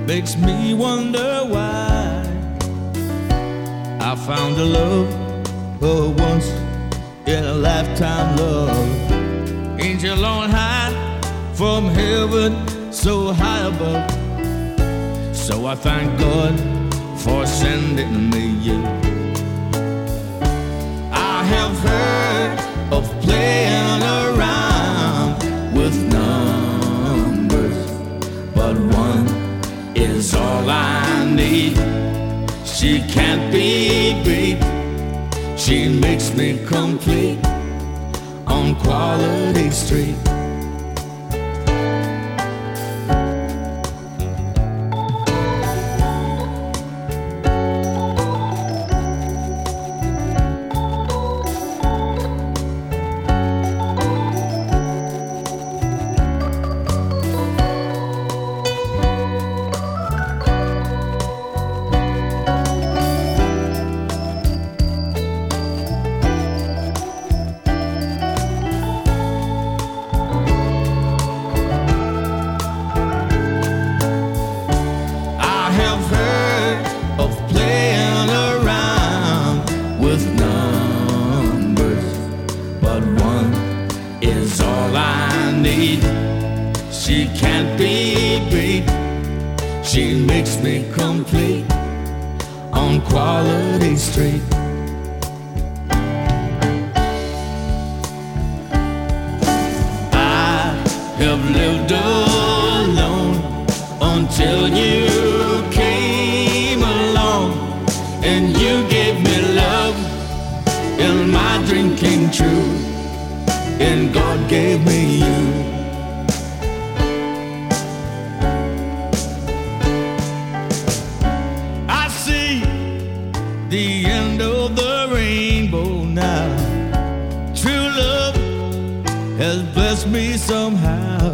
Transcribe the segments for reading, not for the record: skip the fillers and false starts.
makes me wonder why I found a love, a once in a lifetime love. Angel on high from heaven, so high above. So I thank God for sending me you. I have heard of playing around with numbers, but one is all I need. She can't be beat. She makes me complete on Quality Street. With numbers, but one is all I need. She can't be beat. She makes me complete on Quality Street. I have lived alone until you came along, and you gave me love, and my dream came true, and God gave me you. I see the end of the rainbow now. True love has blessed me somehow.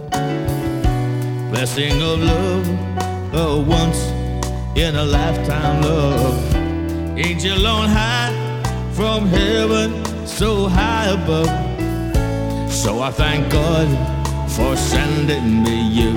Blessing of love, a once in a lifetime love. Angel on high from heaven, so high above. So I thank God for sending me you.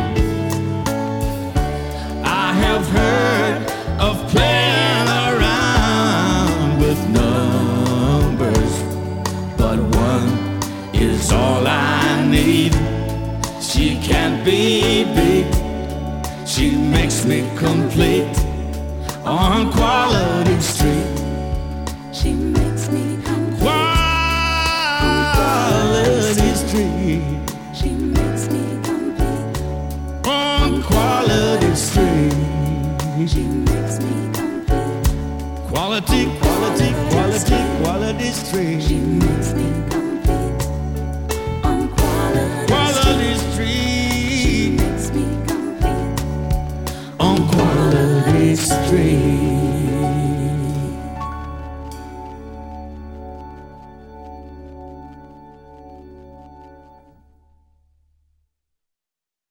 I have heard of playing around with numbers, but one is all I need. She can't be beat. She makes me complete on Quality Street. She makes me complete on Quality Street. She makes me complete on Quality Street. She makes me complete. Quality, quality, quality, Quality Street. She makes me complete on Quality Street. She makes me complete on Quality Street.